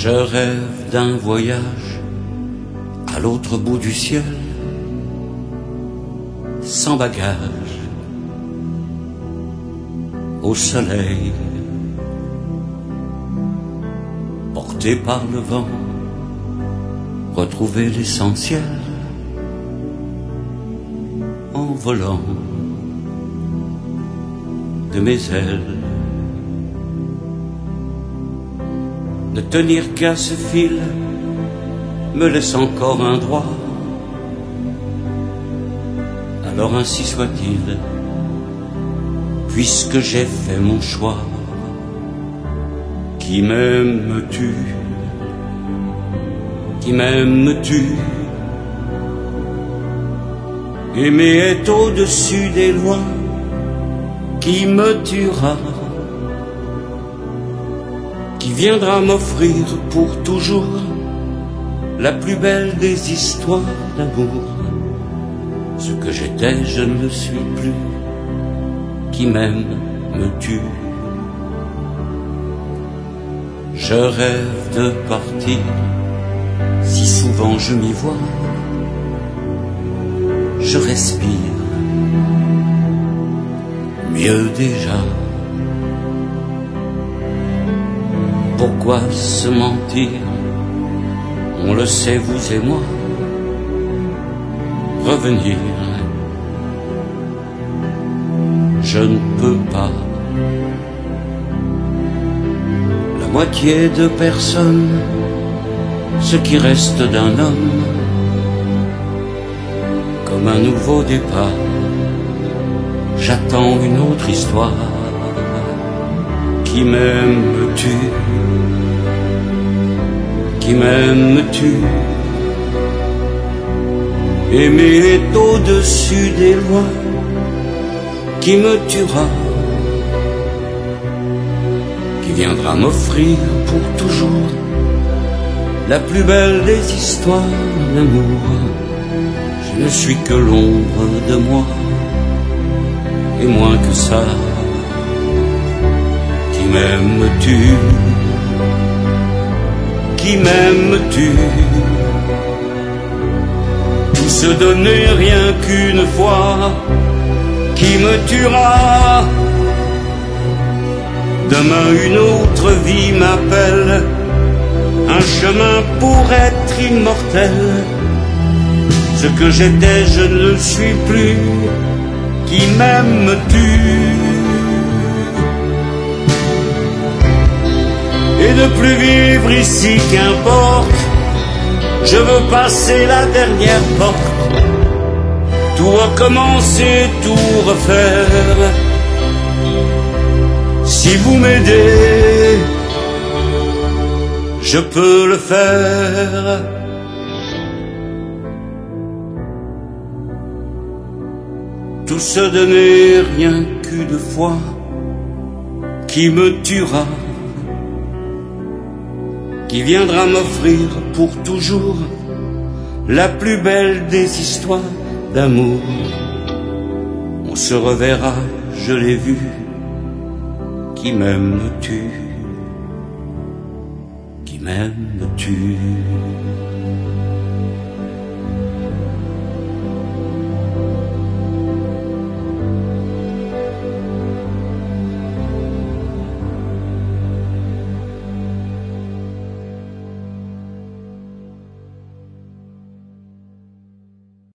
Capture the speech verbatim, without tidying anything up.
Je rêve d'un voyage à l'autre bout du ciel, sans bagage, au soleil, porté par le vent, retrouver l'essentiel en volant de mes ailes. Ne tenir qu'à ce fil me laisse encore un droit. Alors ainsi soit-il, puisque j'ai fait mon choix. Qui m'aime me tue, qui m'aime me tue. Aimer est au-dessus des lois, qui me tuera, qui viendra m'offrir pour toujours la plus belle des histoires d'amour. Ce que j'étais, je ne le suis plus, qui m'aime me tue. Je rêve de partir, si souvent je m'y vois. Je respire, mieux déjà. Pourquoi se mentir? On le sait, vous et moi. Revenir, je ne peux pas. La moitié de personnes, ce qui reste d'un homme, comme un nouveau départ. J'attends une autre histoire. Qui m'aime me tue, qui m'aime me tue. Aimer est au-dessus des lois, qui me tuera, qui viendra m'offrir pour toujours la plus belle des histoires d'amour. Je ne suis que l'ombre de moi, et moins que ça. Qui m'aime me tue, qui m'aime me tue. Tout se donner rien qu'une fois, qui me tuera. Demain une autre vie m'appelle, un chemin pour être immortel. Ce que j'étais, je ne le suis plus, qui m'aime me tue. Et de plus vivre ici qu'importe, je veux passer la dernière porte, tout recommencer, tout refaire. Si vous m'aidez, je peux le faire. Tout se donner rien qu'une fois, qui me tuera, qui viendra m'offrir pour toujours la plus belle des histoires d'amour. On se reverra, je l'ai vu, qui m'aime me tue, qui m'aime me tue.